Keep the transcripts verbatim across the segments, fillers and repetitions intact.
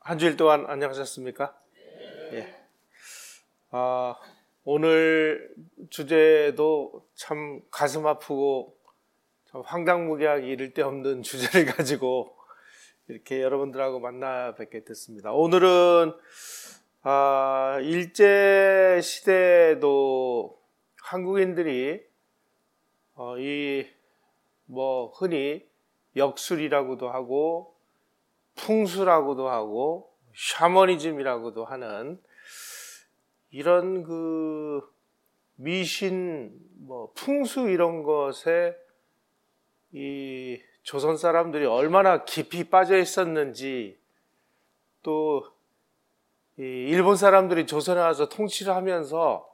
한 주일 동안 안녕하셨습니까? 예. 아, 오늘 주제도 참 가슴 아프고 참 황당무계하기 이를 데 없는 주제를 가지고 이렇게 여러분들하고 만나 뵙게 됐습니다. 오늘은 아, 일제 시대에도 한국인들이 어, 이 뭐 흔히 역술이라고도 하고 풍수라고도 하고 샤머니즘이라고도 하는 이런 그 미신, 뭐 풍수 이런 것에 이 조선 사람들이 얼마나 깊이 빠져 있었는지, 또 이 일본 사람들이 조선에 와서 통치를 하면서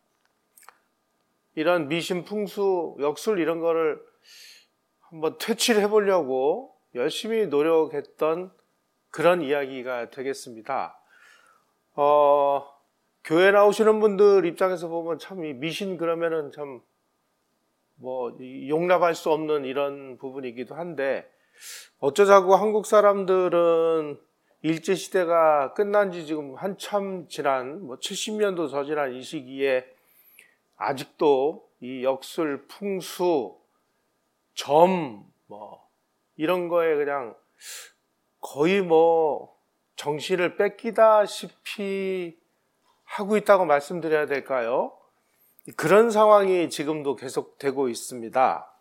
이런 미신, 풍수, 역술 이런 거를 한번 퇴치를 해보려고 열심히 노력했던 그런 이야기가 되겠습니다. 어, 교회 나오시는 분들 입장에서 보면 참 이 미신 그러면은 참 뭐 용납할 수 없는 이런 부분이기도 한데, 어쩌자고 한국 사람들은 일제시대가 끝난 지 지금 한참 지난 뭐 칠십 년도 더 지난 이 시기에 아직도 이 역술, 풍수, 점, 뭐 이런 거에 그냥 거의 뭐 정신을 뺏기다시피 하고 있다고 말씀드려야 될까요? 그런 상황이 지금도 계속되고 있습니다.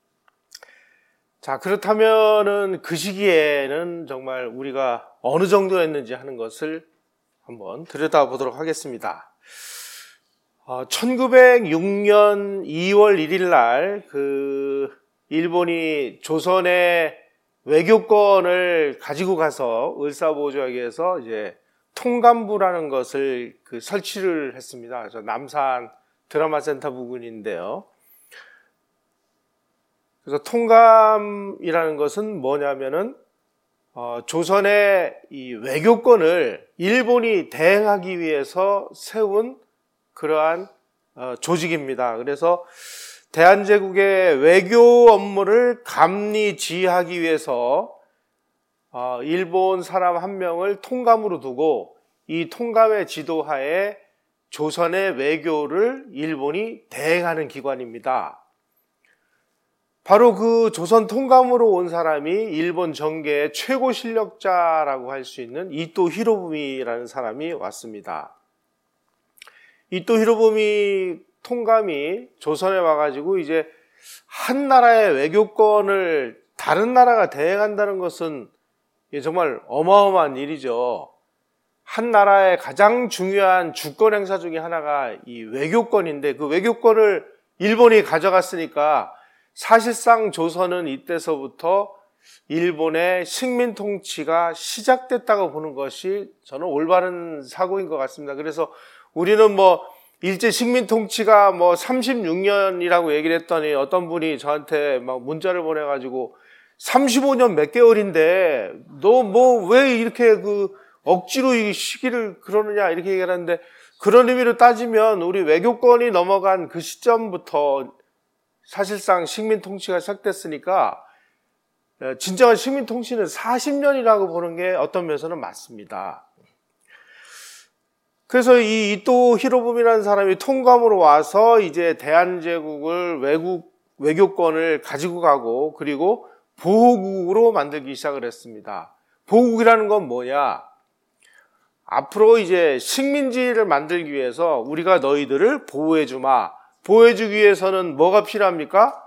자, 그렇다면은 그 시기에는 정말 우리가 어느 정도였는지 하는 것을 한번 들여다보도록 하겠습니다. 어, 천구백육 년 이월 일일 날 그 일본이 조선의 외교권을 가지고 가서 을사보조에게서 이제 통감부라는 것을 그 설치를 했습니다. 그래서 남산 드라마 센터 부근인데요. 그래서 통감이라는 것은 뭐냐면은 어, 조선의 이 외교권을 일본이 대행하기 위해서 세운 그러한 어, 조직입니다. 그래서 대한제국의 외교 업무를 감리지휘하기 위해서 어, 일본 사람 한 명을 통감으로 두고 이 통감의 지도하에 조선의 외교를 일본이 대행하는 기관입니다. 바로 그 조선 통감으로 온 사람이 일본 정계의 최고 실력자라고 할 수 있는 이토 히로부미라는 사람이 왔습니다. 이토 히로부미 통감이 조선에 와가지고 이제 한 나라의 외교권을 다른 나라가 대행한다는 것은 정말 어마어마한 일이죠. 한 나라의 가장 중요한 주권 행사 중에 하나가 이 외교권인데, 그 외교권을 일본이 가져갔으니까 사실상 조선은 이때서부터 일본의 식민 통치가 시작됐다고 보는 것이 저는 올바른 사고인 것 같습니다. 그래서 우리는 뭐 일제 식민 통치가 뭐 삼십육 년이라고 얘기를 했더니 어떤 분이 저한테 막 문자를 보내가지고 삼십오 년 몇 개월인데 너 뭐 왜 이렇게 그 억지로 이 시기를 그러느냐 이렇게 얘기를 하는데, 그런 의미로 따지면 우리 외교권이 넘어간 그 시점부터 사실상 식민 통치가 시작됐으니까 진정한 식민 통치는 사십 년이라고 보는 게 어떤 면에서는 맞습니다. 그래서 이 이토 히로부미라는 사람이 통감으로 와서 이제 대한제국을 외국 외교권을 가지고 가고, 그리고 보호국으로 만들기 시작을 했습니다. 보호국이라는 건 뭐냐? 앞으로 이제 식민지를 만들기 위해서 우리가 너희들을 보호해주마. 보호해주기 위해서는 뭐가 필요합니까?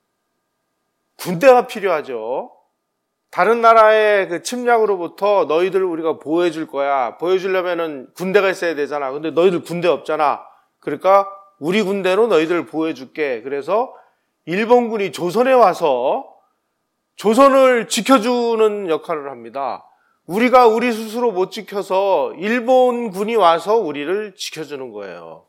군대가 필요하죠. 다른 나라의 그 침략으로부터 너희들을 우리가 보호해줄 거야. 보호해주려면은 군대가 있어야 되잖아. 근데 너희들 군대 없잖아. 그러니까 우리 군대로 너희들을 보호해줄게. 그래서 일본군이 조선에 와서 조선을 지켜주는 역할을 합니다. 우리가 우리 스스로 못 지켜서 일본군이 와서 우리를 지켜주는 거예요.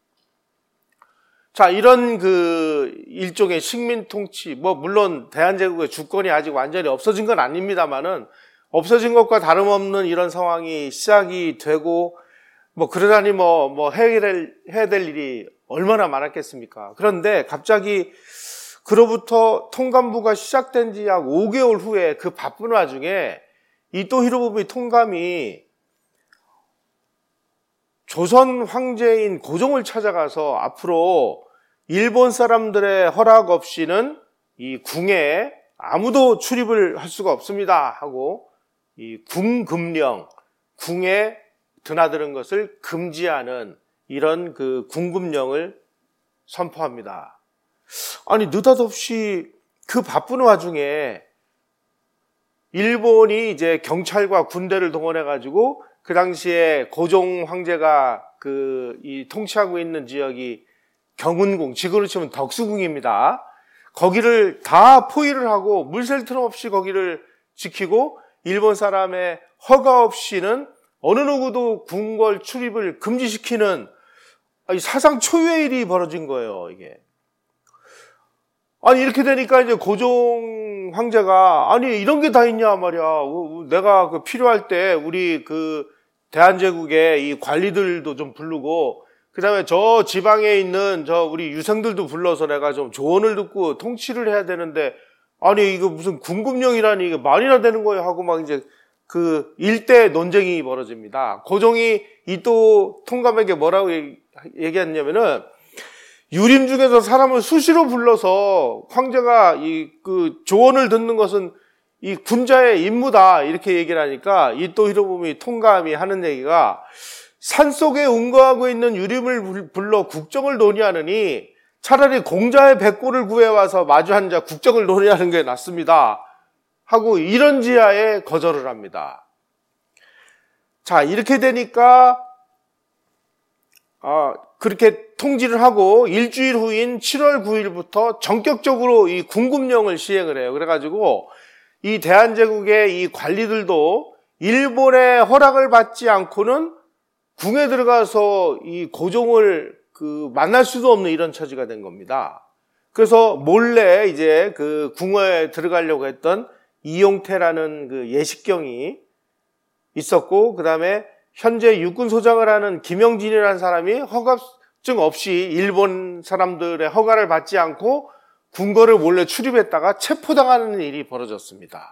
자, 이런 그 일종의 식민 통치, 뭐 물론 대한제국의 주권이 아직 완전히 없어진 건 아닙니다만은 없어진 것과 다름없는 이런 상황이 시작이 되고, 뭐 그러다니 뭐 뭐 해야 될 해야 될 일이 얼마나 많았겠습니까? 그런데 갑자기 그로부터 통감부가 시작된 지 약 오 개월 후에 그 바쁜 와중에 이토 히로부미 통감이 조선 황제인 고종을 찾아가서 앞으로 일본 사람들의 허락 없이는 이 궁에 아무도 출입을 할 수가 없습니다 하고 이 궁금령, 궁에 드나드는 것을 금지하는 이런 그 궁금령을 선포합니다. 아니 느닷없이 그 바쁜 와중에 일본이 이제 경찰과 군대를 동원해 가지고 그 당시에 고종 황제가 그 이 통치하고 있는 지역이 경운궁, 지금으로 치면 덕수궁입니다. 거기를 다 포위를 하고 물샐 틈 없이 거기를 지키고 일본 사람의 허가 없이는 어느 누구도 궁궐 출입을 금지시키는 사상 초유의 일이 벌어진 거예요, 이게. 아니, 이렇게 되니까 이제 고종 황제가, 아니, 이런 게 다 있냐 말이야. 내가 그 필요할 때 우리 그 대한제국의 이 관리들도 좀 부르고, 그 다음에 저 지방에 있는 저 우리 유생들도 불러서 내가 좀 조언을 듣고 통치를 해야 되는데, 아니, 이거 무슨 궁금령이라니 이게 말이나 되는 거예요 하고 막 이제 그 일대 논쟁이 벌어집니다. 고종이 이토 통감에게 뭐라고 얘기했냐면은, 유림 중에서 사람을 수시로 불러서 황제가 이 그 조언을 듣는 것은 이 군자의 임무다 이렇게 얘기를 하니까 이토 히로부미 통감이 하는 얘기가, 산속에 운거하고 있는 유림을 불러 국정을 논의하느니 차라리 공자의 백골을 구해와서 마주 앉아 국정을 논의하는 게 낫습니다 하고 이런 지하에 거절을 합니다. 자, 이렇게 되니까 아, 그렇게 통지를 하고 일주일 후인 칠월 구일부터 전격적으로 이 궁금령을 시행을 해요. 그래가지고 이 대한제국의 이 관리들도 일본의 허락을 받지 않고는 궁에 들어가서 이 고종을 그 만날 수도 없는 이런 처지가 된 겁니다. 그래서 몰래 이제 그 궁에 들어가려고 했던 이용태라는 그 예식경이 있었고, 그 다음에 현재 육군소장을 하는 김영진이라는 사람이 허가증 없이 일본 사람들의 허가를 받지 않고 궁궐을 몰래 출입했다가 체포당하는 일이 벌어졌습니다.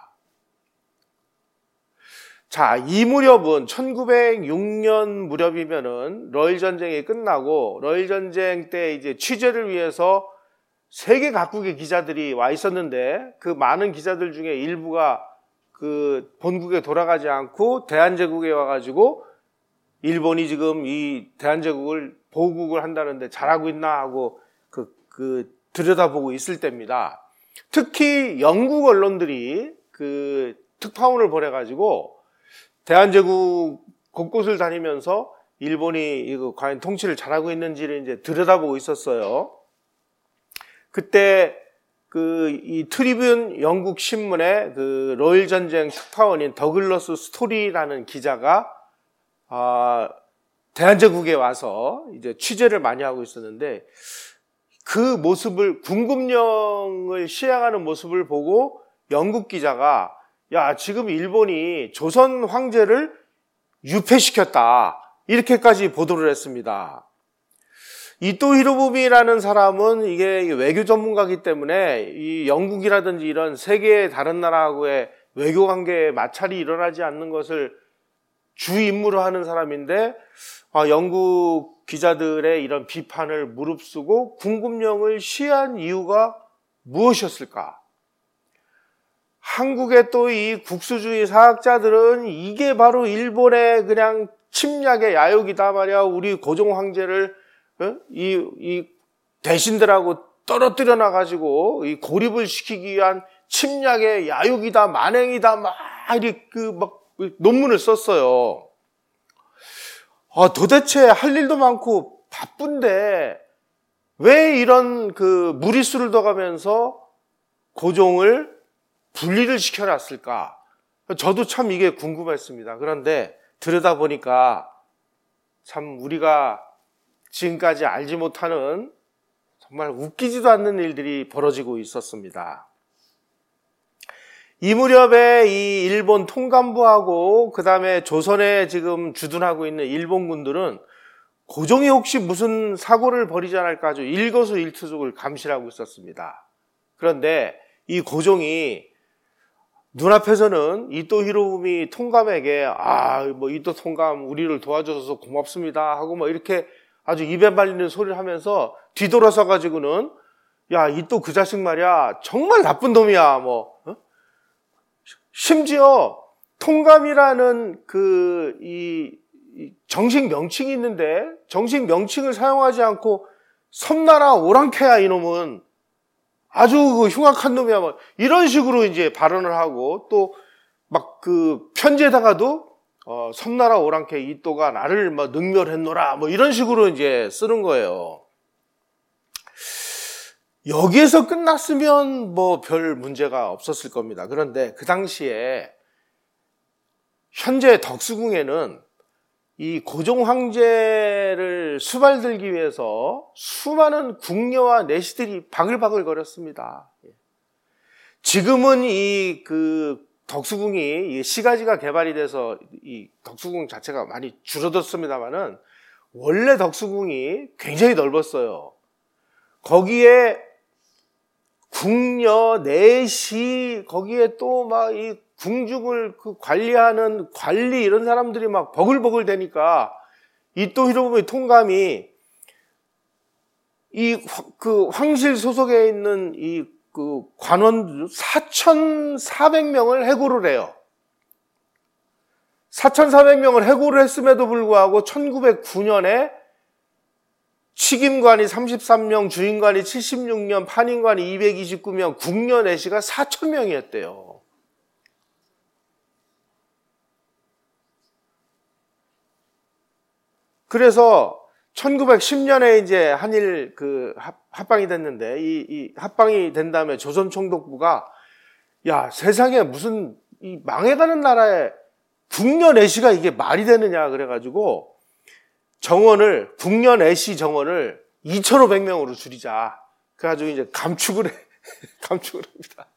자, 이 무렵은 천구백육 년 무렵이면은 러일 전쟁이 끝나고, 러일 전쟁 때 이제 취재를 위해서 세계 각국의 기자들이 와 있었는데, 그 많은 기자들 중에 일부가 그 본국에 돌아가지 않고 대한제국에 와가지고 일본이 지금 이 대한제국을 보국을 한다는데 잘하고 있나 하고 그, 그 들여다보고 있을 때입니다. 특히 영국 언론들이 그 특파원을 보내가지고 대한제국 곳곳을 다니면서 일본이 이거 과연 통치를 잘하고 있는지를 이제 들여다보고 있었어요. 그때 그 이 트리뷴 영국 신문의 그 러일 전쟁 특파원인 더글러스 스토리라는 기자가 아, 대한제국에 와서 이제 취재를 많이 하고 있었는데, 그 모습을, 궁금령을 시행하는 모습을 보고 영국 기자가, 야, 지금 일본이 조선 황제를 유폐시켰다, 이렇게까지 보도를 했습니다. 이토 히로부미라는 사람은 이게 외교 전문가이기 때문에 이 영국이라든지 이런 세계의 다른 나라하고의 외교 관계에 마찰이 일어나지 않는 것을 주 임무로 하는 사람인데, 아, 영국 기자들의 이런 비판을 무릅쓰고 궁금령을 시한 이유가 무엇이었을까? 한국의 또 이 국수주의 사학자들은 이게 바로 일본의 그냥 침략의 야욕이다 말이야. 우리 고종 황제를 어? 이, 이 대신들하고 떨어뜨려 놔가지고 이 고립을 시키기 위한 침략의 야욕이다, 만행이다, 막 이렇게 그 막 논문을 썼어요. 아, 도대체 할 일도 많고 바쁜데 왜 이런 그 무리수를 둬가면서 고종을 분리를 시켜놨을까? 저도 참 이게 궁금했습니다. 그런데 들여다보니까 참 우리가 지금까지 알지 못하는 정말 웃기지도 않는 일들이 벌어지고 있었습니다. 이 무렵에 이 일본 통감부하고 그 다음에 조선에 지금 주둔하고 있는 일본군들은 고종이 혹시 무슨 사고를 벌이지 않을까 아주 일거수일투족을 감시하고 있었습니다. 그런데 이 고종이 눈앞에서는 이토 히로부미 통감에게 아, 뭐 이토 통감 우리를 도와줘서 고맙습니다 하고 뭐 이렇게 아주 입에 말리는 소리를 하면서 뒤돌아서 가지고는 야, 이토 그 자식 말이야 정말 나쁜 놈이야 뭐 어? 심지어 통감이라는 그 이 정식 명칭이 있는데 정식 명칭을 사용하지 않고 섬나라 오랑캐야 이놈은 아주 그 흉악한 놈이야 뭐 이런 식으로 이제 발언을 하고 또 막 그 편지에다가도 어, 섬나라 오랑캐 이토가 나를 뭐 능멸했노라 뭐 이런 식으로 이제 쓰는 거예요. 여기에서 끝났으면 뭐 별 문제가 없었을 겁니다. 그런데 그 당시에 현재 덕수궁에는 이 고종 황제를 수발들기 위해서 수많은 궁녀와 내시들이 바글바글 거렸습니다. 지금은 이 그 덕수궁이 시가지가 개발이 돼서 이 덕수궁 자체가 많이 줄어들었습니다만은 원래 덕수궁이 굉장히 넓었어요. 거기에 궁녀, 내시, 거기에 또 막 이 궁중을 그 관리하는 관리 이런 사람들이 막 버글버글 되니까 이토 히로부미 통감이 이 그 황실 소속에 있는 이 그 관원 사천사백 명을 해고를 해요. 사천사백 명을 해고를 했음에도 불구하고 천구백구 년에 식임관이 삼십삼 명, 주임관이 칠십육 명, 판임관이 이백이십구 명, 궁녀 내시가 사천 명이었대요. 그래서 천구백십 년에 이제 한일 그 합방이 됐는데 이, 이 합방이 된 다음에 조선 총독부가 야 세상에 무슨 이 망해가는 나라에 궁녀 내시가 이게 말이 되느냐 그래가지고 정원을 궁녀 내시 정원을 이천오백 명으로 줄이자. 그래가지고 이제 감축을 해 감축을 합니다.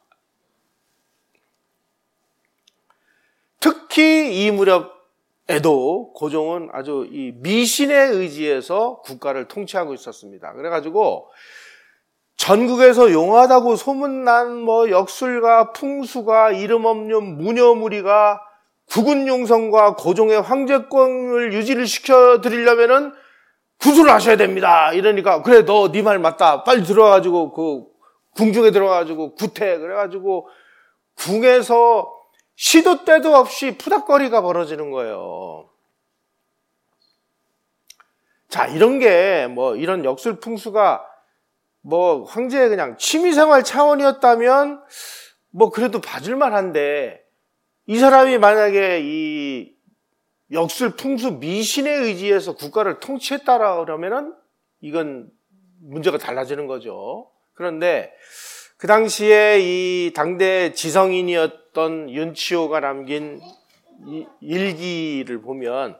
특히 이 무렵에도 고종은 아주 이 미신에 의지해서 국가를 통치하고 있었습니다. 그래가지고 전국에서 용하다고 소문난 뭐 역술가, 풍수가, 이름 없는 무녀무리가 국운용성과 고종의 황제권을 유지를 시켜드리려면은 구술을 하셔야 됩니다. 이러니까 그래 너 네 말 맞다. 빨리 들어가가지고 그 궁중에 들어가가지고 구태 그래가지고 궁에서 시도 때도 없이 푸닥거리가 벌어지는 거예요. 자 이런 게 뭐 이런 역술 풍수가 뭐 황제의 그냥 취미생활 차원이었다면 뭐 그래도 봐줄만 한데 이 사람이 만약에 이 역술 풍수 미신에 의지해서 국가를 통치했다라 그러면은 이건 문제가 달라지는 거죠. 그런데 그 당시에 이 당대 지성인이었던 윤치호가 남긴 이 일기를 보면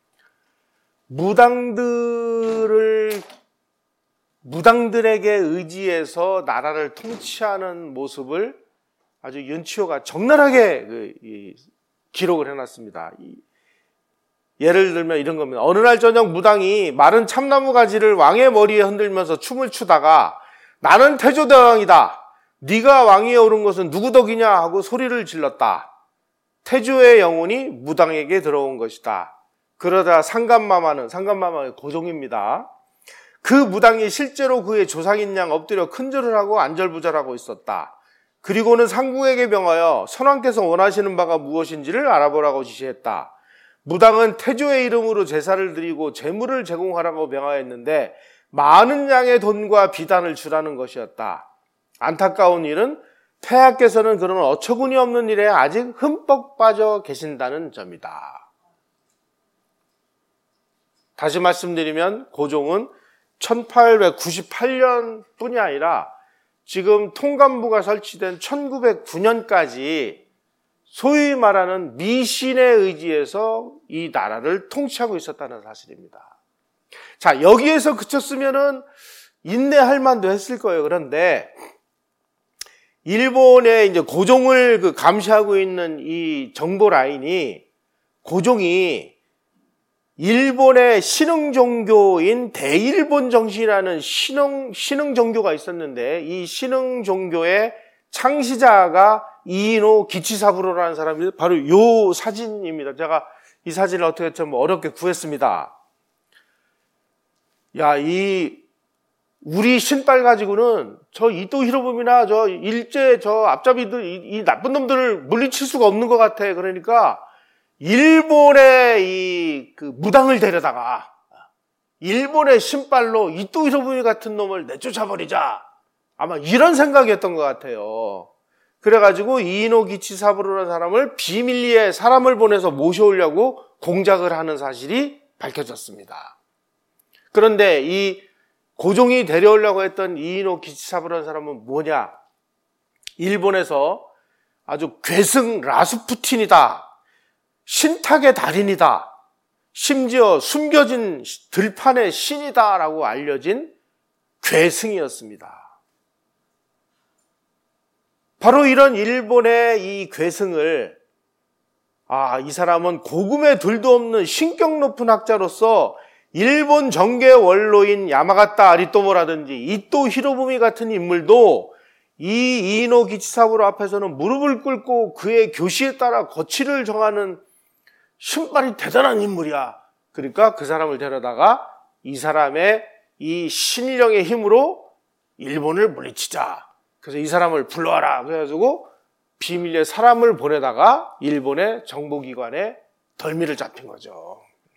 무당들을 무당들에게 의지해서 나라를 통치하는 모습을 아주 윤치호가 적나라하게 그, 이, 기록을 해놨습니다. 이, 예를 들면 이런 겁니다. 어느 날 저녁 무당이 마른 참나무 가지를 왕의 머리에 흔들면서 춤을 추다가 나는 태조대왕이다. 네가 왕위에 오른 것은 누구 덕이냐 하고 소리를 질렀다. 태조의 영혼이 무당에게 들어온 것이다. 그러다 상감마마는 상감마마의 고종입니다. 그 무당이 실제로 그의 조상인 양 엎드려 큰절을 하고 안절부절하고 있었다. 그리고는 상궁에게 명하여 선왕께서 원하시는 바가 무엇인지를 알아보라고 지시했다. 무당은 태조의 이름으로 제사를 드리고 재물을 제공하라고 명하였는데 많은 양의 돈과 비단을 주라는 것이었다. 안타까운 일은 폐하께서는 그런 어처구니 없는 일에 아직 흠뻑 빠져 계신다는 점이다. 다시 말씀드리면 고종은 천팔백구십팔 년뿐이 아니라 지금 통감부가 설치된 천구백구 년까지 소위 말하는 미신에 의지해서 이 나라를 통치하고 있었다는 사실입니다. 자, 여기에서 그쳤으면은 인내할 만도 했을 거예요. 그런데 일본의 이제 고종을 그 감시하고 있는 이 정보 라인이 고종이 일본의 신흥 종교인 대일본 정신이라는 신흥 신흥 종교가 있었는데 이 신흥 종교의 창시자가 이인호 기치사부로라는 사람이 바로 요 사진입니다. 제가 이 사진을 어떻게 좀 어렵게 구했습니다. 야, 이 우리 신발 가지고는 저 이토 히로부미나 저 일제 저 앞잡이들 이, 이 나쁜 놈들을 물리칠 수가 없는 것 같아. 그러니까 일본의 이 그 무당을 데려다가 일본의 신발로 이토 히로부미 같은 놈을 내쫓아버리자. 아마 이런 생각이었던 것 같아요. 그래가지고 이인호 기치사부로라는 사람을 비밀리에 사람을 보내서 모셔오려고 공작을 하는 사실이 밝혀졌습니다. 그런데 이 고종이 데려오려고 했던 이인호 기치사부라는 사람은 뭐냐? 일본에서 아주 괴승 라스푸틴이다. 신탁의 달인이다. 심지어 숨겨진 들판의 신이다라고 알려진 괴승이었습니다. 바로 이런 일본의 이 괴승을 아, 이 사람은 고금의 둘도 없는 신격 높은 학자로서 일본 정계 원로인 야마가타 아리토모라든지 이토 히로부미 같은 인물도 이 이인호 기치사부로 앞에서는 무릎을 꿇고 그의 교시에 따라 거취를 정하는 신발이 대단한 인물이야. 그러니까 그 사람을 데려다가 이 사람의 이 신령의 힘으로 일본을 물리치자. 그래서 이 사람을 불러와라. 그래가지고 비밀리에 사람을 보내다가 일본의 정보기관에 덜미를 잡힌 거죠.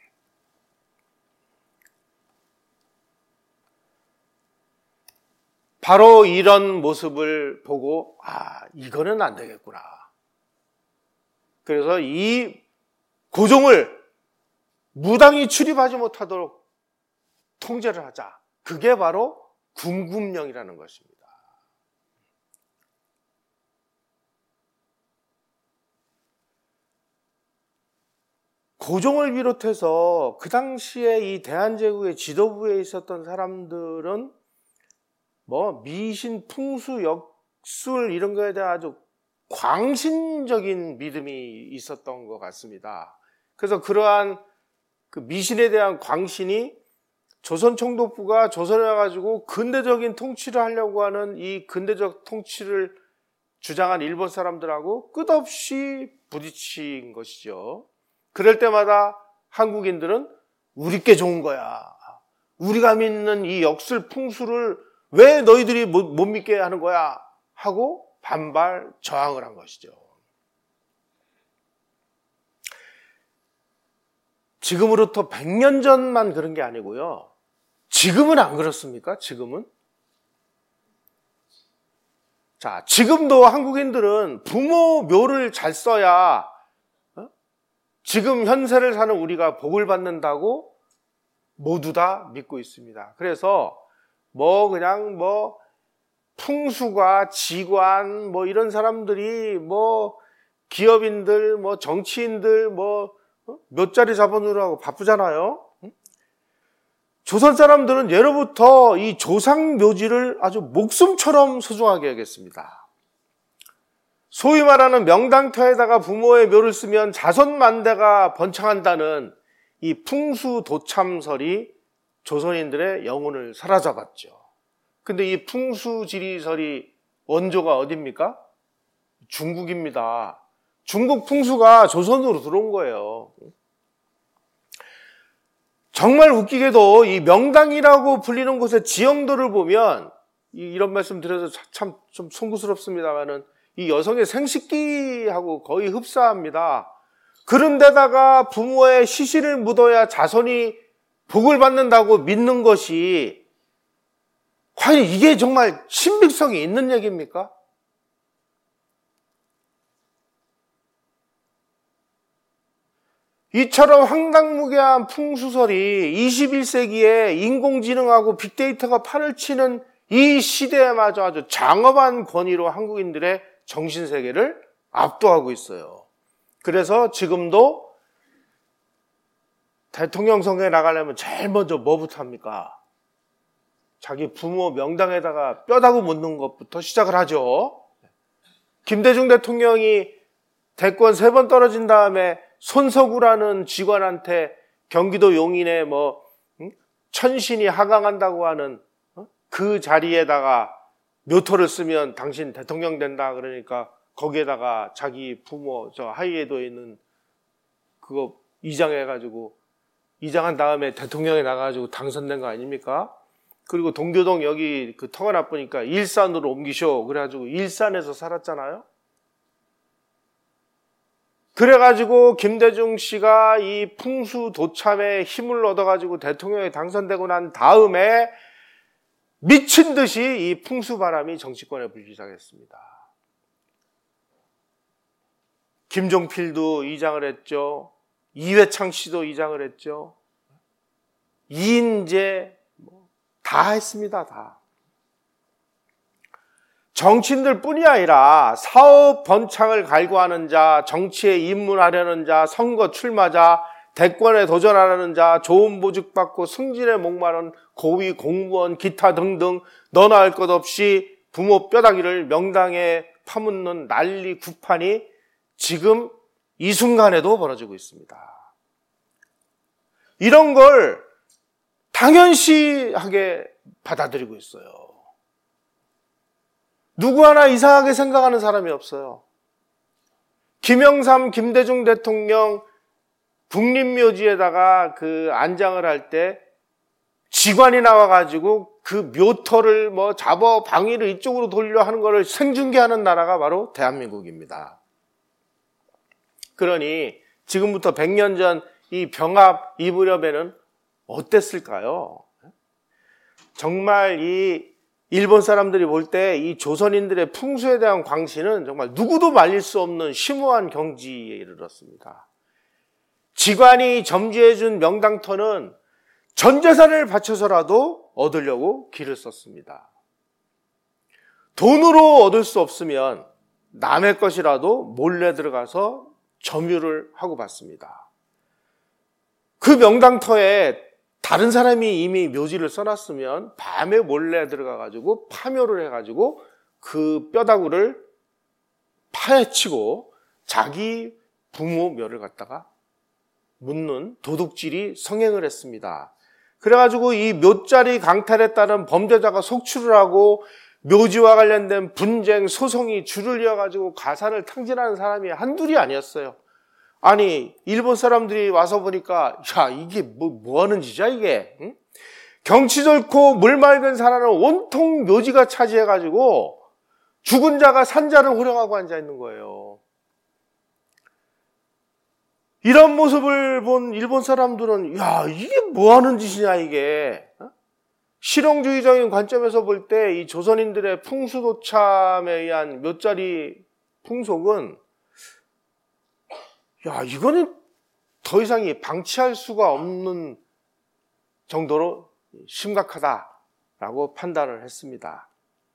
바로 이런 모습을 보고 아, 이거는 안 되겠구나. 그래서 이 고종을 무당이 출입하지 못하도록 통제를 하자. 그게 바로 궁금령이라는 것입니다. 고종을 비롯해서 그 당시에 이 대한제국의 지도부에 있었던 사람들은 뭐 미신, 풍수, 역술 이런 거에 대한 아주 광신적인 믿음이 있었던 것 같습니다. 그래서 그러한 그 미신에 대한 광신이 조선총독부가 조선에 와가지고 근대적인 통치를 하려고 하는 이 근대적 통치를 주장한 일본 사람들하고 끝없이 부딪힌 것이죠. 그럴 때마다 한국인들은 우리께 좋은 거야. 우리가 믿는 이 역술 풍수를 왜 너희들이 못, 못 믿게 하는 거야? 하고 반발, 저항을 한 것이죠. 지금으로부터 백 년 전만 그런 게 아니고요. 지금은 안 그렇습니까? 지금은? 자, 지금도 한국인들은 부모 묘를 잘 써야 어? 지금 현세를 사는 우리가 복을 받는다고 모두 다 믿고 있습니다. 그래서 뭐 그냥 뭐 풍수가 지관 뭐 이런 사람들이 뭐 기업인들 뭐 정치인들 뭐 몇 자리 자본으로 바쁘잖아요. 조선 사람들은 예로부터 이 조상 묘지를 아주 목숨처럼 소중하게 여겼습니다. 소위 말하는 명당터에다가 부모의 묘를 쓰면 자손만대가 번창한다는 이 풍수 도참설이 조선인들의 영혼을 사로잡았죠. 근데 이 풍수지리설이 원조가 어디입니까? 중국입니다. 중국 풍수가 조선으로 들어온 거예요. 정말 웃기게도 이 명당이라고 불리는 곳의 지형도를 보면 이런 말씀 드려서 참 좀 송구스럽습니다만은 이 여성의 생식기하고 거의 흡사합니다. 그런 데다가 부모의 시신을 묻어야 자손이 복을 받는다고 믿는 것이 과연 이게 정말 신빙성이 있는 얘기입니까? 이처럼 황당무계한 풍수설이 이십일 세기에 인공지능하고 빅데이터가 판을 치는 이 시대에마저 아주 장엄한 권위로 한국인들의 정신세계를 압도하고 있어요. 그래서 지금도 대통령 선거에 나가려면 제일 먼저 뭐부터 합니까? 자기 부모 명당에다가 뼈다구 묻는 것부터 시작을 하죠. 김대중 대통령이 대권 세 번 떨어진 다음에 손석우라는 직원한테 경기도 용인에 뭐 천신이 하강한다고 하는 그 자리에다가 묘토를 쓰면 당신 대통령 된다 그러니까 거기에다가 자기 부모 저 하이에도에 있는 그거 이장해가지고 이장한 다음에 대통령에 나가가지고 당선된 거 아닙니까? 그리고 동교동 여기 그 터가 나쁘니까 일산으로 옮기셔. 그래가지고 일산에서 살았잖아요. 그래가지고 김대중 씨가 이 풍수도참에 힘을 얻어가지고 대통령에 당선되고 난 다음에 미친 듯이 이 풍수바람이 정치권에 불기 시작했습니다. 김종필도 이장을 했죠. 이회창 씨도 이장을 했죠. 이인재 다 했습니다. 다. 정치인들 뿐이 아니라 사업 번창을 갈구하는 자, 정치에 입문하려는 자, 선거 출마자, 대권에 도전하려는 자, 좋은 보직 받고 승진에 목마른 고위 공무원, 기타 등등 너나 할 것 없이 부모 뼈다귀를 명당에 파묻는 난리 구판이 지금 이 순간에도 벌어지고 있습니다. 이런 걸 당연시하게 받아들이고 있어요. 누구 하나 이상하게 생각하는 사람이 없어요. 김영삼, 김대중 대통령 국립묘지에다가 그 안장을 할 때 직관이 나와가지고 그 묘터를 뭐 잡어 방위를 이쪽으로 돌려 하는 거를 생중계하는 나라가 바로 대한민국입니다. 그러니 지금부터 백 년 전 이 병합 이 무렵에는 어땠을까요? 정말 이 일본 사람들이 볼 때 이 조선인들의 풍수에 대한 광신은 정말 누구도 말릴 수 없는 심오한 경지에 이르렀습니다. 지관이 점지해준 명당터는 전 재산을 바쳐서라도 얻으려고 길을 썼습니다. 돈으로 얻을 수 없으면 남의 것이라도 몰래 들어가서 점유를 하고 받습니다. 그 명당터에 다른 사람이 이미 묘지를 써놨으면 밤에 몰래 들어가가지고 파묘를 해가지고 그 뼈다구를 파헤치고 자기 부모 묘를 갖다가 묻는 도둑질이 성행을 했습니다. 그래가지고 이 묘자리 강탈에 따른 범죄자가 속출을 하고 묘지와 관련된 분쟁, 소송이 줄을 이어가지고 가산을 탕진하는 사람이 한둘이 아니었어요. 아니 일본 사람들이 와서 보니까 야 이게 뭐, 뭐 하는 짓이야 이게. 응? 경치 좋고 물 맑은 산하는 온통 묘지가 차지해가지고 죽은 자가 산자를 호령하고 앉아있는 거예요. 이런 모습을 본 일본 사람들은 야 이게 뭐 하는 짓이냐 이게. 실용주의적인 관점에서 볼 때 이 조선인들의 풍수도참에 의한 묘자리 풍속은 야, 이거는 더 이상 방치할 수가 없는 정도로 심각하다라고 판단을 했습니다.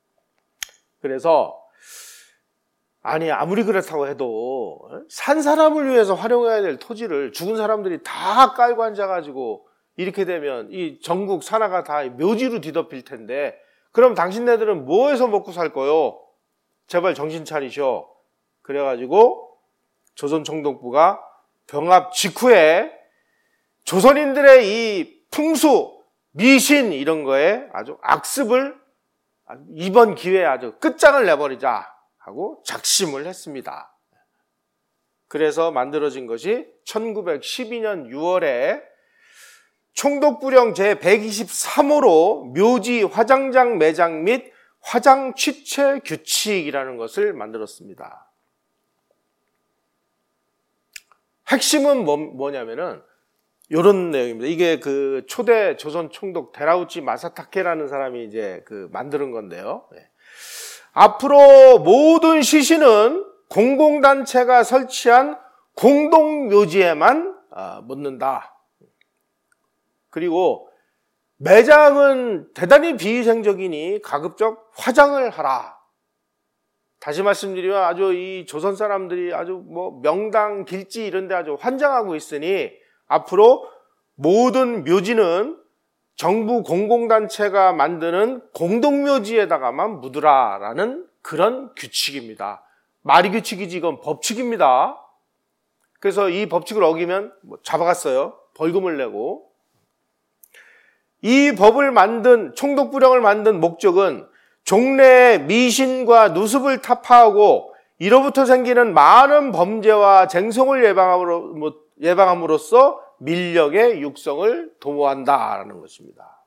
그래서 아니 아무리 그렇다고 해도 산 사람을 위해서 활용해야 될 토지를 죽은 사람들이 다 깔고 앉아가지고 이렇게 되면 이 전국 산하가 다 묘지로 뒤덮일 텐데 그럼 당신네들은 뭐해서 먹고 살 거요? 제발 정신 차리셔. 그래가지고 조선총독부가 병합 직후에 조선인들의 이 풍수, 미신 이런 거에 아주 악습을 이번 기회에 아주 끝장을 내버리자 하고 작심을 했습니다. 그래서 만들어진 것이 천구백십이 년 유월에 총독부령 제백이십삼 호로 묘지 화장장 매장 및 화장 취체 규칙이라는 것을 만들었습니다. 핵심은 뭐, 뭐냐면은 이런 내용입니다. 이게 그 초대 조선 총독 데라우치 마사타케라는 사람이 이제 그 만드는 건데요. 네. 앞으로 모든 시신은 공공단체가 설치한 공동묘지에만 아, 묻는다. 그리고 매장은 대단히 비위생적이니 가급적 화장을 하라. 다시 말씀드리면 아주 이 조선 사람들이 아주 뭐 명당, 길지 이런 데 아주 환장하고 있으니 앞으로 모든 묘지는 정부 공공단체가 만드는 공동묘지에다가만 묻으라라는 그런 규칙입니다. 말이 규칙이지 이건 법칙입니다. 그래서 이 법칙을 어기면 뭐 잡아갔어요. 벌금을 내고. 이 법을 만든 총독부령을 만든 목적은 종래의 미신과 누습을 타파하고 이로부터 생기는 많은 범죄와 쟁송을 예방함으로, 예방함으로써 민력의 육성을 도모한다라는 것입니다.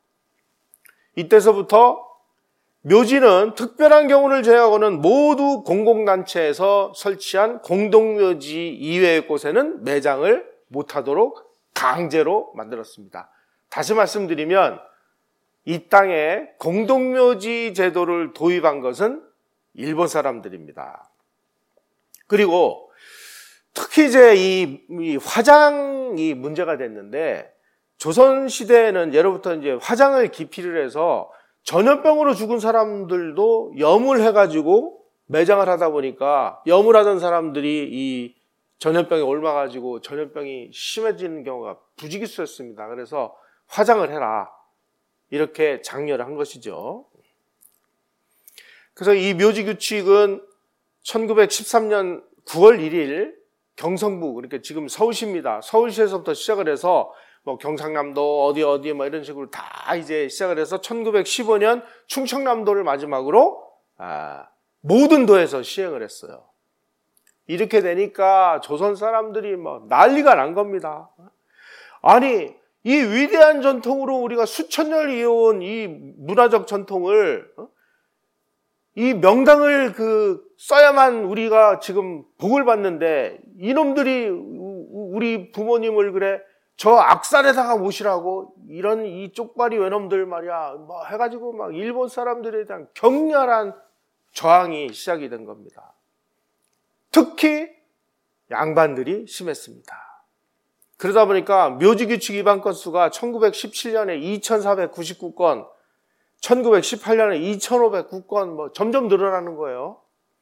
이때서부터 묘지는 특별한 경우를 제외하고는 모두 공공단체에서 설치한 공동묘지 이외의 곳에는 매장을 못하도록 강제로 만들었습니다. 다시 말씀드리면 이 땅에 공동묘지 제도를 도입한 것은 일본 사람들입니다. 그리고 특히 이제 이, 이 화장이 문제가 됐는데, 조선시대에는 예로부터 이제 화장을 기피를 해서 전염병으로 죽은 사람들도 염을 해가지고 매장을 하다 보니까 염을 하던 사람들이 이 전염병에 옮아가지고 전염병이 심해지는 경우가 부지기수였습니다. 그래서 화장을 해라, 이렇게 장려를 한 것이죠. 그래서 이 묘지 규칙은 천구백십삼 년 구월 일일 경성부, 그러니까 지금 서울시입니다. 서울시에서부터 시작을 해서 뭐 경상남도 어디 어디 뭐 이런 식으로 다 이제 시작을 해서 천구백십오 년 충청남도를 마지막으로 아, 모든 도에서 시행을 했어요. 이렇게 되니까 조선 사람들이 뭐 난리가 난 겁니다. 아니, 이 위대한 전통으로 우리가 수천 년을 이어온 이 문화적 전통을, 이 명당을 그 써야만 우리가 지금 복을 받는데, 이놈들이 우리 부모님을 그래 저 악산에다가 모시라고 이런 이 쪽발이 외놈들 말이야 뭐 해가지고 막 일본 사람들에 대한 격렬한 저항이 시작이 된 겁니다. 특히 양반들이 심했습니다. 그러다 보니까 묘지규칙 위반 건수가 천구백십칠 년에 이천사백구십구 건, 천구백십팔 년에 이천오백구 건 뭐 점점 늘어나는 거예요.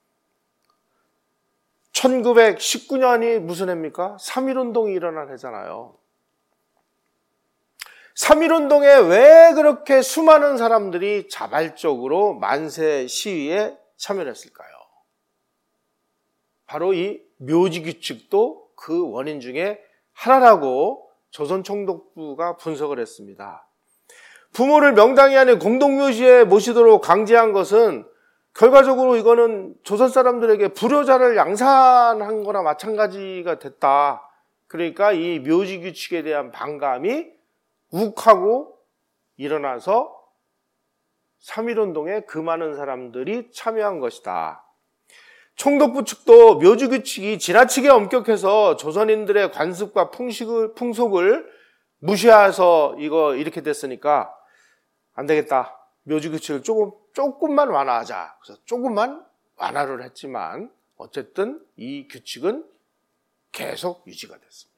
천구백십구 년이 무슨 해입니까? 삼일운동이 일어난 해잖아요. 삼일운동에 왜 그렇게 수많은 사람들이 자발적으로 만세 시위에 참여했을까요? 바로 이 묘지규칙도 그 원인 중에 하나라고 조선총독부가 분석을 했습니다. 부모를 명당이 아닌 공동묘지에 모시도록 강제한 것은 결과적으로 이거는 조선 사람들에게 불효자를 양산한 거나 마찬가지가 됐다. 그러니까 이 묘지규칙에 대한 반감이 욱하고 일어나서 삼일운동에 그 많은 사람들이 참여한 것이다. 총독부 측도 묘지규칙이 지나치게 엄격해서 조선인들의 관습과 풍식을, 풍속을 무시해서 이거 이렇게 됐으니까 안 되겠다. 묘지규칙을 조금, 조금만 완화하자. 그래서 조금만 완화를 했지만 어쨌든 이 규칙은 계속 유지가 됐습니다.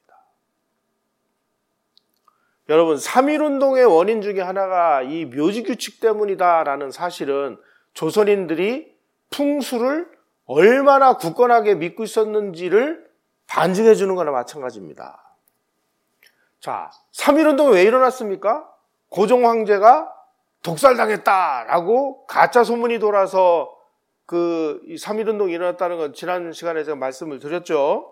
여러분, 삼일운동의 원인 중에 하나가 이 묘지규칙 때문이다라는 사실은 조선인들이 풍수를 얼마나 굳건하게 믿고 있었는지를 반증해 주는 거나 마찬가지입니다. 자, 삼일운동이 왜 일어났습니까? 고종 황제가 독살당했다라고 가짜 소문이 돌아서 그 삼일운동이 일어났다는 건 지난 시간에 제가 말씀을 드렸죠.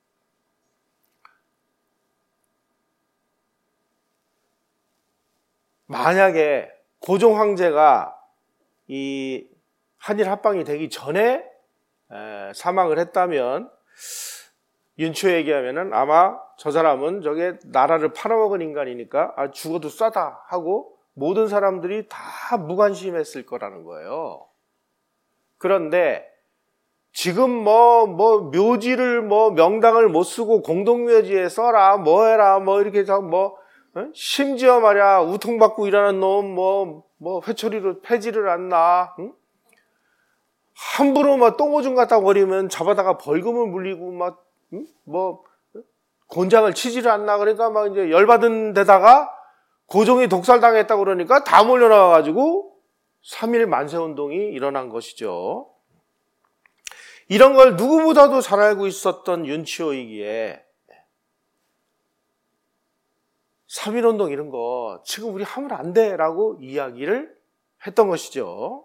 만약에 고종 황제가 이 한일 합방이 되기 전에 사망을 했다면, 윤치호 얘기하면은 아마 저 사람은 저게 나라를 팔아먹은 인간이니까 아, 죽어도 싸다 하고 모든 사람들이 다 무관심했을 거라는 거예요. 그런데 지금 뭐, 뭐, 묘지를 뭐, 명당을 못 쓰고 공동묘지에 써라, 뭐 해라, 뭐 이렇게 해서 뭐, 심지어 말이야, 우통받고 일하는 놈, 뭐, 뭐, 회초리로 패지를 않나, 응? 함부로 막 똥오줌 갖다 버리면 잡아다가 벌금을 물리고 막, 응? 뭐, 곤장을 치지를 않나. 그러니까 막 이제 열받은 데다가 고종이 독살당했다고 그러니까 다 몰려나와가지고 삼일 만세운동이 일어난 것이죠. 이런 걸 누구보다도 잘 알고 있었던 윤치호이기에 삼일운동 이런 거 지금 우리 하면 안 돼라고 이야기를 했던 것이죠.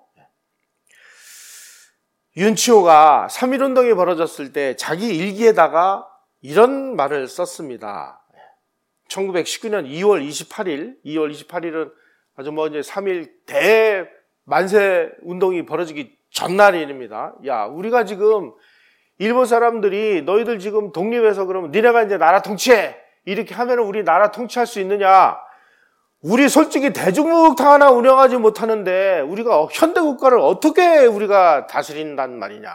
윤치호가 삼일운동이 벌어졌을 때 자기 일기에다가 이런 말을 썼습니다. 천구백십구 년 이월 이십팔일, 이월 이십팔일은 아주 뭐 이제 삼일 대만세 운동이 벌어지기 전날입니다. 야, 우리가 지금 일본 사람들이 너희들 지금 독립해서 그러면 니네가 이제 나라 통치해 이렇게 하면 우리 나라 통치할 수 있느냐? 우리 솔직히 대중목욕탕 하나 운영하지 못하는데 우리가 현대국가를 어떻게 우리가 다스린단 말이냐?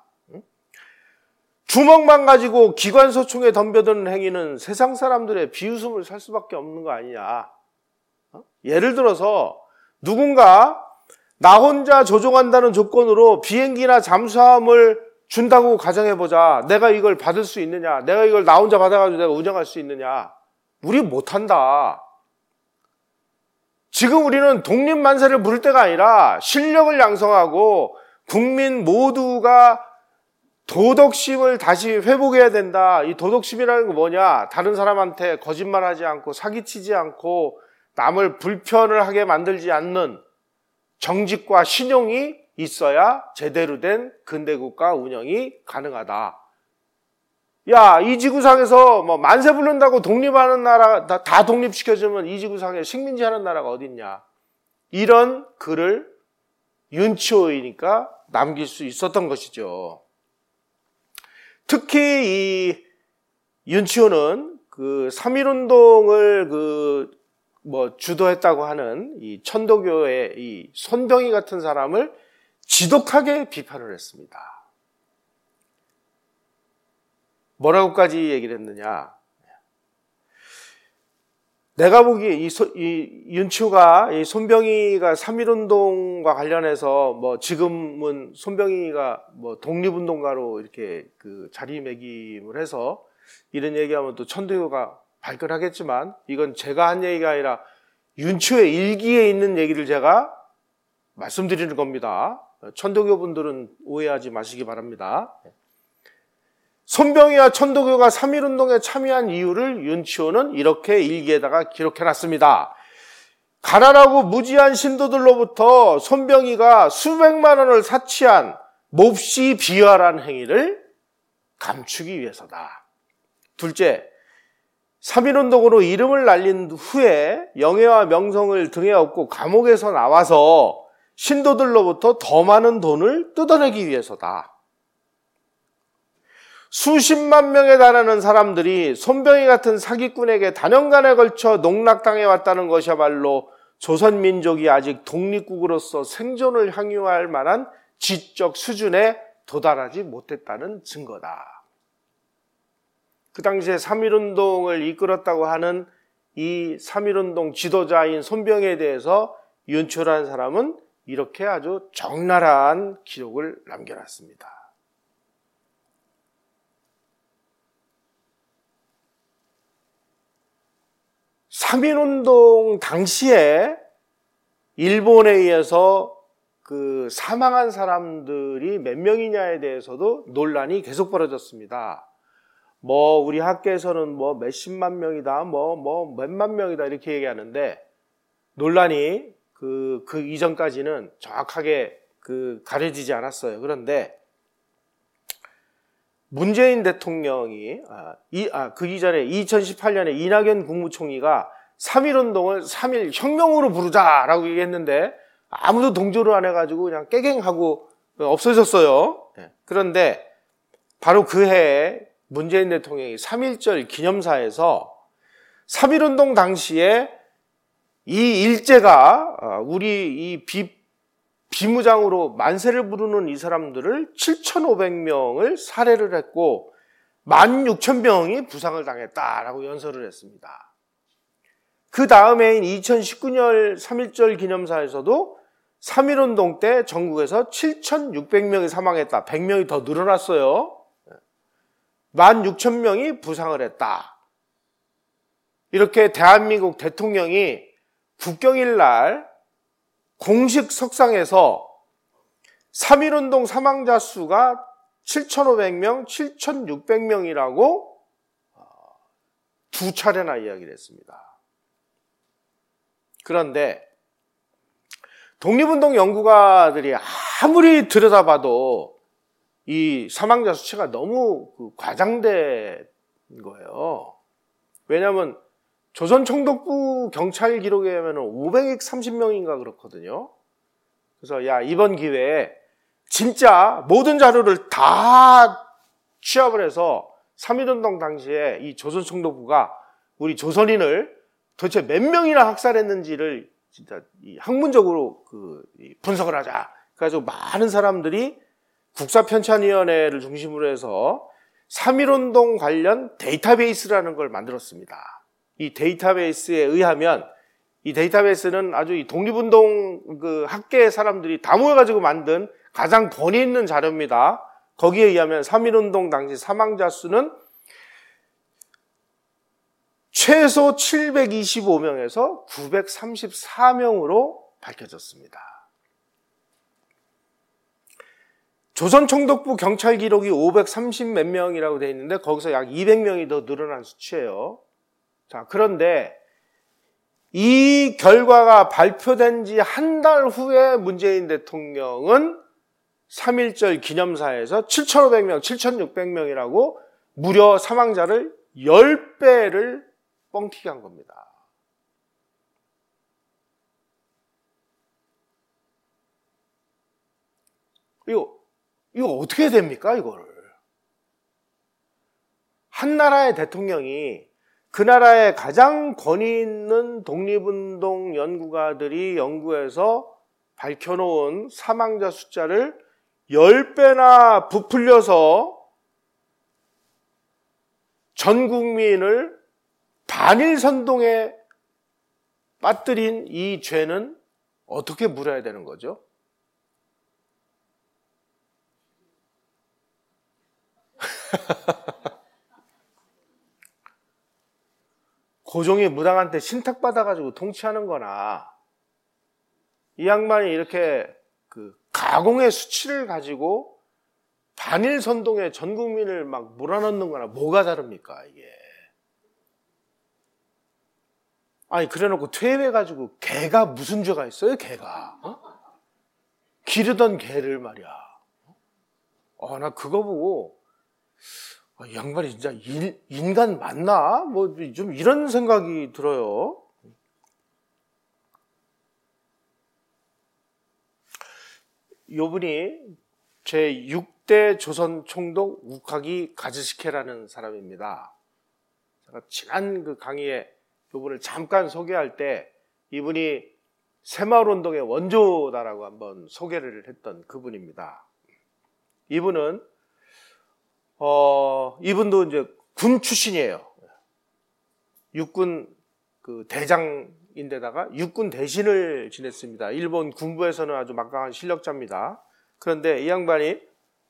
주먹만 가지고 기관소총에 덤벼드는 행위는 세상 사람들의 비웃음을 살 수밖에 없는 거 아니냐? 예를 들어서 누군가 나 혼자 조종한다는 조건으로 비행기나 잠수함을 준다고 가정해보자. 내가 이걸 받을 수 있느냐? 내가 이걸 나 혼자 받아가지고 내가 운영할 수 있느냐? 우리 못한다. 지금 우리는 독립만세를 부를 때가 아니라 실력을 양성하고 국민 모두가 도덕심을 다시 회복해야 된다. 이 도덕심이라는 거 뭐냐? 다른 사람한테 거짓말하지 않고 사기치지 않고 남을 불편을 하게 만들지 않는 정직과 신용이 있어야 제대로 된 근대국가 운영이 가능하다. 야, 이 지구상에서 뭐 만세 부른다고 독립하는 나라 다, 다 독립시켜주면 이 지구상에 식민지 하는 나라가 어딨냐. 이런 글을 윤치호이니까 남길 수 있었던 것이죠. 특히 이 윤치호는 그 삼일운동을 그 뭐 주도했다고 하는 이 천도교의 이 손병희 같은 사람을 지독하게 비판을 했습니다. 뭐라고까지 얘기를 했느냐? 내가 보기에 이, 소, 이 윤치호가 이 손병희가 삼일운동과 관련해서 뭐 지금은 손병희가 뭐 독립운동가로 이렇게 그 자리매김을 해서 이런 얘기하면 또 천도교가 발끈하겠지만 이건 제가 한 얘기가 아니라 윤치호의 일기에 있는 얘기를 제가 말씀드리는 겁니다. 천도교 분들은 오해하지 마시기 바랍니다. 손병희와 천도교가 삼일운동에 참여한 이유를 윤치호는 이렇게 일기에다가 기록해놨습니다. 가난하고 무지한 신도들로부터 손병희가 수백만 원을 사치한 몹시 비열한 행위를 감추기 위해서다. 둘째, 삼일운동으로 이름을 날린 후에 영예와 명성을 등에 업고 감옥에서 나와서 신도들로부터 더 많은 돈을 뜯어내기 위해서다. 수십만 명에 달하는 사람들이 손병희 같은 사기꾼에게 다년간에 걸쳐 농락당해 왔다는 것이야말로 조선민족이 아직 독립국으로서 생존을 향유할 만한 지적 수준에 도달하지 못했다는 증거다. 그 당시에 삼일운동을 이끌었다고 하는 이 삼일운동 지도자인 손병희에 대해서 윤치호라는 사람은 이렇게 아주 적나라한 기록을 남겨놨습니다. 삼일운동 당시에 일본에 의해서 그 사망한 사람들이 몇 명이냐에 대해서도 논란이 계속 벌어졌습니다. 뭐 우리 학계에서는 뭐 몇십만 명이다, 뭐 뭐 몇만 명이다 이렇게 얘기하는데 논란이 그 그 이전까지는 정확하게 그 가려지지 않았어요. 그런데 문재인 대통령이 아, 이, 아, 그 이전에 이천십팔 년에 이낙연 국무총리가 삼일운동을 삼일 혁명으로 부르자라고 얘기했는데 아무도 동조를 안 해가지고 그냥 깨갱하고 없어졌어요. 그런데 바로 그 해에 문재인 대통령이 삼일절 기념사에서 삼일운동 당시에 이 일제가 우리 이 비, 비무장으로 만세를 부르는 이 사람들을 칠천오백 명을 살해를 했고 만 육천 명이 부상을 당했다라고 연설을 했습니다. 그 다음해인 이천십구 년 삼일절 기념사에서도 삼일운동 때 전국에서 칠천육백 명이 사망했다. 백 명이 더 늘어났어요. 만 육천 명이 부상을 했다. 이렇게 대한민국 대통령이 국경일 날 공식 석상에서 삼일운동 사망자 수가 칠천오백 명, 칠천육백 명이라고 두 차례나 이야기를 했습니다. 그런데 독립운동 연구가들이 아무리 들여다봐도 이 사망자 수치가 너무 과장된 거예요. 왜냐하면 조선 총독부 경찰 기록에 하면 오백삼십 명인가 그렇거든요. 그래서 야 이번 기회에 진짜 모든 자료를 다 취합을 해서 삼일운동 당시에 이 조선총독부가 우리 조선인을 도대체 몇 명이나 학살했는지를 진짜 학문적으로 그 분석을 하자. 그래가지고 많은 사람들이 국사편찬위원회를 중심으로 해서 삼일운동 관련 데이터베이스라는 걸 만들었습니다. 이 데이터베이스에 의하면 이 데이터베이스는 아주 이 독립운동 그 학계 사람들이 다 모여가지고 만든 가장 권위 있는 자료입니다. 거기에 의하면 삼일운동 당시 사망자 수는 최소 칠백이십오 명에서 구백삼십사 명으로 밝혀졌습니다. 조선총독부 경찰 기록이 오백삼십 몇 명이라고 되어 있는데 거기서 약 이백 명이 더 늘어난 수치예요. 자, 그런데 이 결과가 발표된 지 한 달 후에 문재인 대통령은 삼일절 기념사에서 칠천오백 명, 칠천육백 명이라고 무려 사망자를 십 배를 뻥튀기 한 겁니다. 이거, 이거 어떻게 됩니까, 이거를? 한 나라의 대통령이 그 나라의 가장 권위 있는 독립운동 연구가들이 연구해서 밝혀놓은 사망자 숫자를 십 배나 부풀려서 전 국민을 반일 선동에 빠뜨린 이 죄는 어떻게 물어야 되는 거죠? 고종이 무당한테 신탁받아가지고 통치하는 거나 이 양반이 이렇게 그 가공의 수치를 가지고 반일 선동에 전 국민을 막 몰아넣는 거나 뭐가 다릅니까, 이게? 아니, 그래 놓고 퇴임해가지고 개가 무슨 죄가 있어요, 개가? 어? 기르던 개를 말이야. 아, 나 그거 보고 아, 이 양반이 진짜 인, 인간 맞나? 뭐 좀 이런 생각이 들어요. 요분이 제육 대 조선 총독 우카기 가즈시케라는 사람입니다. 제가 지난 그 강의에 요분을 잠깐 소개할 때 이분이 새마을운동의 원조다라고 한번 소개를 했던 그분입니다. 이분은 어 이분도 이제 군 출신이에요. 육군 그 대장인데다가 육군 대신을 지냈습니다. 일본 군부에서는 아주 막강한 실력자입니다. 그런데 이 양반이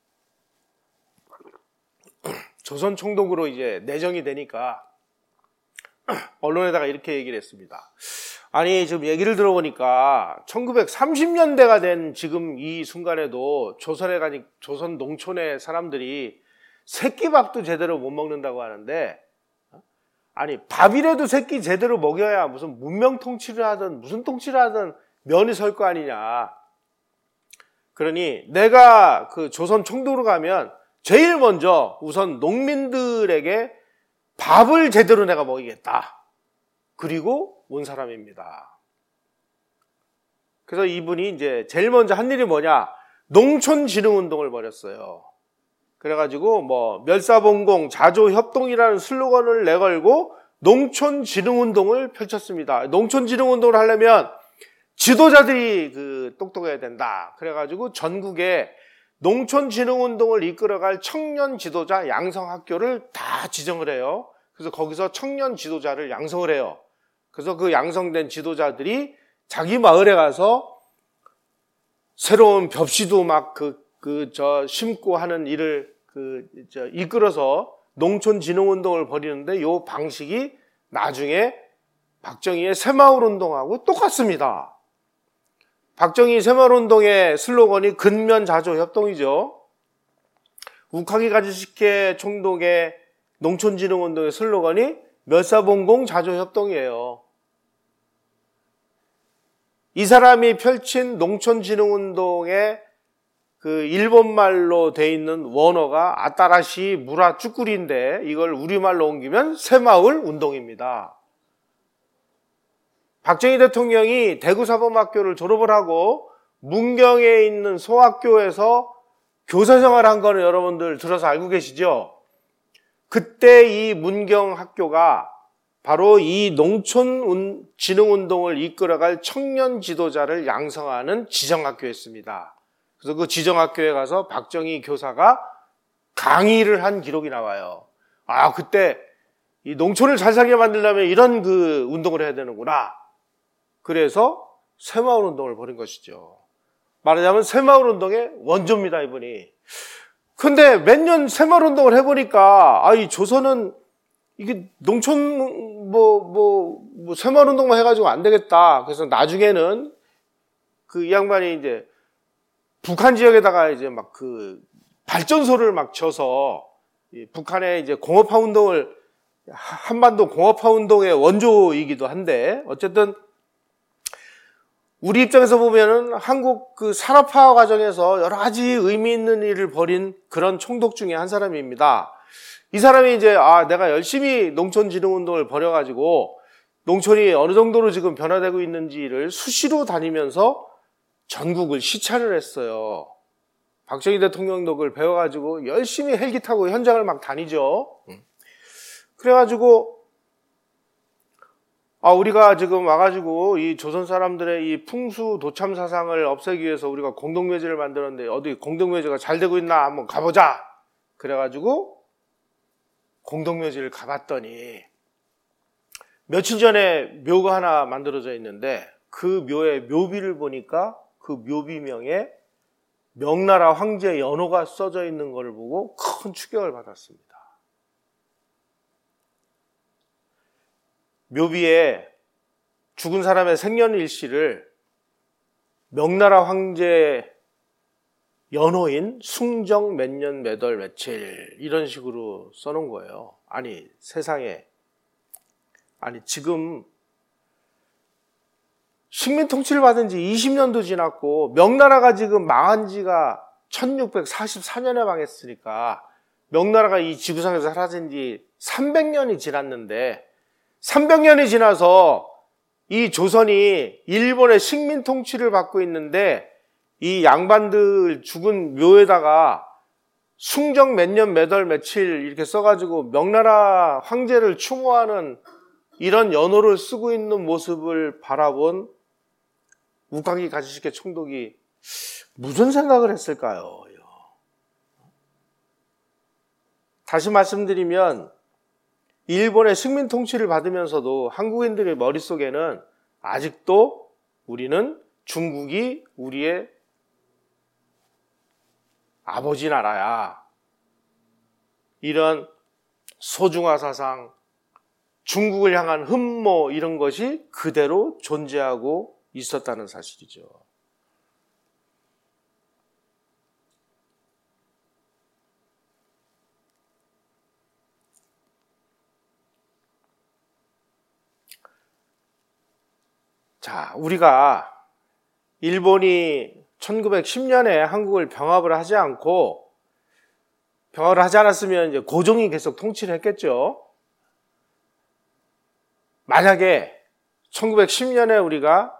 조선 총독으로 이제 내정이 되니까 언론에다가 이렇게 얘기를 했습니다. 아니, 지금 얘기를 들어보니까 천구백삼십 년대가 된 지금 이 순간에도 조선에 가니 조선 농촌의 사람들이 새끼밥도 제대로 못 먹는다고 하는데, 아니 밥이라도 새끼 제대로 먹여야 무슨 문명 통치를 하든 무슨 통치를 하든 면이 설 거 아니냐. 그러니 내가 그 조선 총독으로 가면 제일 먼저 우선 농민들에게 밥을 제대로 내가 먹이겠다. 그리고 온 사람입니다. 그래서 이분이 이제 제일 먼저 한 일이 뭐냐? 농촌진흥운동을 벌였어요. 그래가지고 뭐 멸사봉공, 자조협동이라는 슬로건을 내걸고 농촌진흥운동을 펼쳤습니다. 농촌진흥운동을 하려면 지도자들이 그 똑똑해야 된다. 그래가지고 전국에 농촌진흥운동을 이끌어갈 청년 지도자 양성학교를 다 지정을 해요. 그래서 거기서 청년 지도자를 양성을 해요. 그래서 그 양성된 지도자들이 자기 마을에 가서 새로운 벽시도 막 그, 그, 저, 심고 하는 일을 그, 저, 이끌어서 농촌진흥운동을 벌이는데 요 방식이 나중에 박정희의 새마을운동하고 똑같습니다. 박정희 새마을운동의 슬로건이 근면자조협동이죠. 우카기 가즈시케 총독의 농촌진흥운동의 슬로건이 멸사봉공 자조협동이에요. 이 사람이 펼친 농촌진흥운동의 그 일본말로 돼 있는 원어가 아따라시 무라 쭈꾸리인데 이걸 우리말로 옮기면 새마을운동입니다. 박정희 대통령이 대구사범학교를 졸업을 하고 문경에 있는 소학교에서 교사 생활한 거는 여러분들 들어서 알고 계시죠? 그때 이 문경학교가 바로 이 농촌 진흥운동을 이끌어갈 청년 지도자를 양성하는 지정학교였습니다. 그래서 그 지정학교에 가서 박정희 교사가 강의를 한 기록이 나와요. 아, 그때 이 농촌을 잘 살게 만들려면 이런 그 운동을 해야 되는구나. 그래서 새마을 운동을 벌인 것이죠. 말하자면 새마을 운동의 원조입니다, 이분이. 근데 몇 년 새마을 운동을 해보니까, 아, 이 조선은 이게 농촌, 뭐, 뭐, 뭐, 새마을 운동만 해가지고 안 되겠다. 그래서 나중에는 그 이 양반이 이제 북한 지역에다가 이제 막 그 발전소를 막 쳐서 북한의 이제 공업화 운동을, 한반도 공업화 운동의 원조이기도 한데, 어쨌든 우리 입장에서 보면은 한국 그 산업화 과정에서 여러 가지 의미 있는 일을 벌인 그런 총독 중에 한 사람입니다. 이 사람이 이제, 아, 내가 열심히 농촌 진흥 운동을 벌여가지고 농촌이 어느 정도로 지금 변화되고 있는지를 수시로 다니면서 전국을 시찰을 했어요. 박정희 대통령도 그걸 배워가지고 열심히 헬기 타고 현장을 막 다니죠. 그래가지고, 아, 우리가 지금 와가지고 이 조선 사람들의 이 풍수 도참 사상을 없애기 위해서 우리가 공동묘지를 만들었는데 어디 공동묘지가 잘 되고 있나 한번 가보자. 그래가지고 공동묘지를 가봤더니 며칠 전에 묘가 하나 만들어져 있는데 그 묘의 묘비를 보니까 그 묘비명에 명나라 황제 연호가 써져 있는 걸 보고 큰 충격을 받았습니다. 묘비에 죽은 사람의 생년일시를 명나라 황제 연호인 숭정 몇 년 몇 월 며칠 이런 식으로 써놓은 거예요. 아니 세상에, 아니 지금 식민 통치를 받은 지 이십 년도 지났고 명나라가 지금 망한 지가 천육백사십사 년에 망했으니까 명나라가 이 지구상에서 사라진 지 삼백 년이 지났는데 삼백 년이 지나서 이 조선이 일본의 식민 통치를 받고 있는데 이 양반들 죽은 묘에다가 숭정 몇 년 몇 월 며칠 이렇게 써가지고 명나라 황제를 추모하는 이런 연호를 쓰고 있는 모습을 바라본 우강기 가시식의 총독이 무슨 생각을 했을까요? 다시 말씀드리면 일본의 식민 통치를 받으면서도 한국인들의 머릿속에는 아직도 우리는 중국이 우리의 아버지 나라야. 이런 소중화 사상, 중국을 향한 흠모 이런 것이 그대로 존재하고 있었다는 사실이죠. 자, 우리가 일본이 천구백십 년에 한국을 병합을 하지 않고 병합을 하지 않았으면 이제 고종이 계속 통치를 했겠죠. 만약에 천구백십 년에 우리가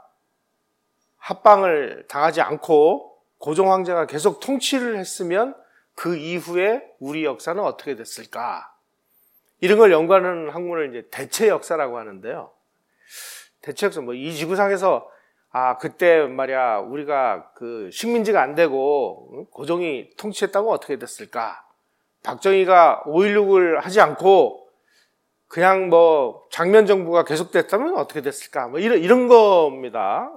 합방을 당하지 않고 고종 황제가 계속 통치를 했으면 그 이후에 우리 역사는 어떻게 됐을까? 이런 걸 연구하는 학문을 이제 대체 역사라고 하는데요. 대체 역사, 뭐 이 지구상에서 아, 그때 말이야, 우리가 그 식민지가 안 되고 고종이 통치했다면 어떻게 됐을까? 박정희가 오일육을 하지 않고 그냥 뭐 장면 정부가 계속됐다면 어떻게 됐을까? 뭐 이런, 이런 겁니다.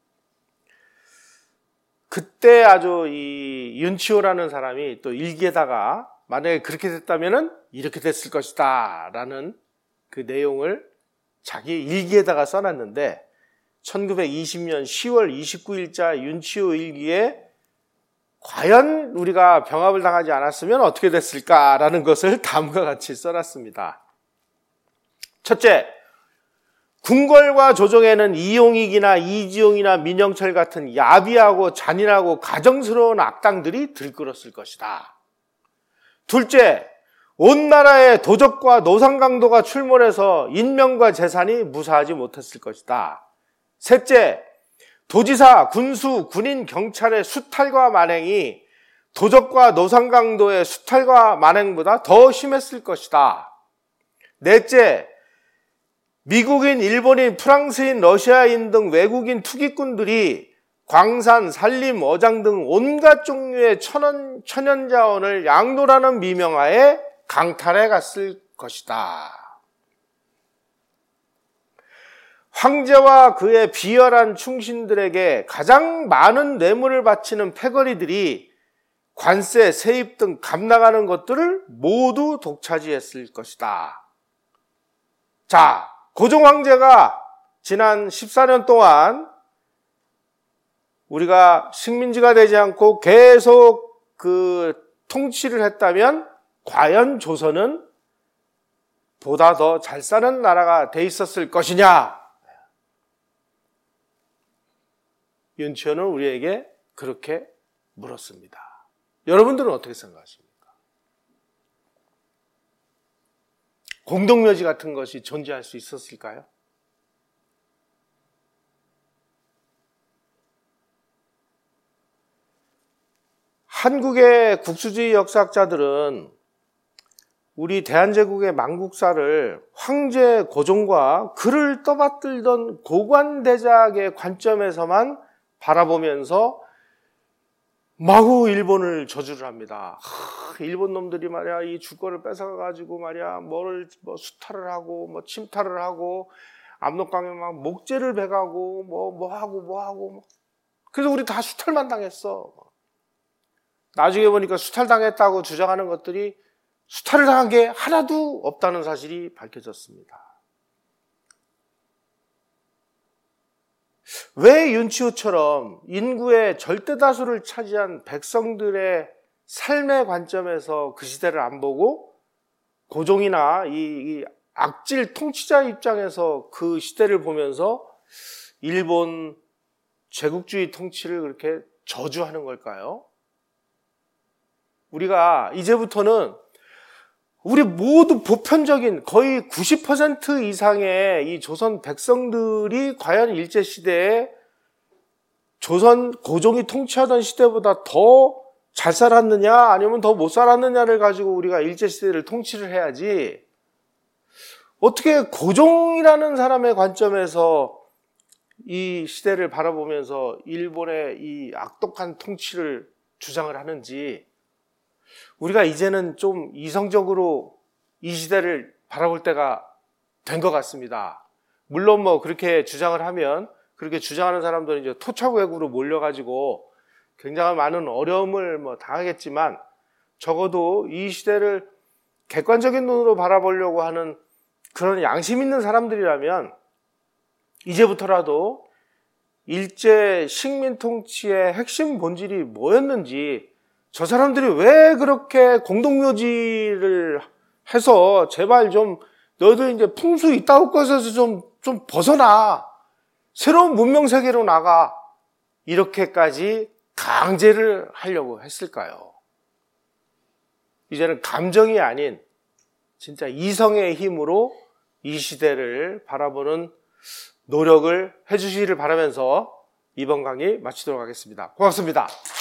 그때 아주 이 윤치호라는 사람이 또 일기에다가 만약에 그렇게 됐다면은 이렇게 됐을 것이다 라는 그 내용을 자기 일기에다가 써놨는데 천구백이십 년 시월 이십구일자 윤치호 일기에 과연 우리가 병합을 당하지 않았으면 어떻게 됐을까라는 것을 다음과 같이 써놨습니다. 첫째, 궁궐과 조정에는 이용익이나 이지용이나 민영철 같은 야비하고 잔인하고 가정스러운 악당들이 들끓었을 것이다. 둘째, 온 나라의 도적과 노상강도가 출몰해서 인명과 재산이 무사하지 못했을 것이다. 셋째, 도지사, 군수, 군인, 경찰의 수탈과 만행이 도적과 노상강도의 수탈과 만행보다 더 심했을 것이다. 넷째, 미국인, 일본인, 프랑스인, 러시아인 등 외국인 투기꾼들이 광산, 산림, 어장 등 온갖 종류의 천연, 천연자원을 양도라는 미명하에 강탈해 갔을 것이다. 황제와 그의 비열한 충신들에게 가장 많은 뇌물을 바치는 패거리들이 관세, 세입 등 값나가는 것들을 모두 독차지했을 것이다. 자, 고종 황제가 지난 십사 년 동안 우리가 식민지가 되지 않고 계속 그 통치를 했다면 과연 조선은 보다 더 잘 사는 나라가 돼 있었을 것이냐? 윤치호는 우리에게 그렇게 물었습니다. 여러분들은 어떻게 생각하십니까? 공동묘지 같은 것이 존재할 수 있었을까요? 한국의 국수주의 역사학자들은 우리 대한제국의 망국사를 황제 고종과 그를 떠받들던 고관대작의 관점에서만 바라보면서 마구 일본을 저주를 합니다. 하, 일본 놈들이 말이야 이 주권을 뺏어가지고 말이야 뭐를 뭐 수탈을 하고 뭐 침탈을 하고 압록강에 막 목재를 배가고 뭐 뭐 하고 뭐 하고 뭐. 그래서 우리 다 수탈만 당했어. 나중에 보니까 수탈당했다고 주장하는 것들이 수탈을 당한 게 하나도 없다는 사실이 밝혀졌습니다. 왜 윤치호처럼 인구의 절대 다수를 차지한 백성들의 삶의 관점에서 그 시대를 안 보고 고종이나 이, 이 악질 통치자 입장에서 그 시대를 보면서 일본 제국주의 통치를 그렇게 저주하는 걸까요? 우리가 이제부터는 우리 모두 보편적인 거의 구십 퍼센트 이상의 이 조선 백성들이 과연 일제시대에 조선 고종이 통치하던 시대보다 더 잘 살았느냐 아니면 더 못 살았느냐를 가지고 우리가 일제시대를 통치를 해야지 어떻게 고종이라는 사람의 관점에서 이 시대를 바라보면서 일본의 이 악독한 통치를 주장을 하는지 우리가 이제는 좀 이성적으로 이 시대를 바라볼 때가 된 것 같습니다. 물론 뭐 그렇게 주장을 하면 그렇게 주장하는 사람들은 이제 토착외구로 몰려가지고 굉장히 많은 어려움을 뭐 당하겠지만 적어도 이 시대를 객관적인 눈으로 바라보려고 하는 그런 양심 있는 사람들이라면 이제부터라도 일제 식민 통치의 핵심 본질이 뭐였는지 저 사람들이 왜 그렇게 공동묘지를 해서 제발 좀 너희들 이제 풍수 이따위 것에서 좀, 좀 벗어나. 새로운 문명 세계로 나가. 이렇게까지 강제를 하려고 했을까요? 이제는 감정이 아닌 진짜 이성의 힘으로 이 시대를 바라보는 노력을 해주시기를 바라면서 이번 강의 마치도록 하겠습니다. 고맙습니다.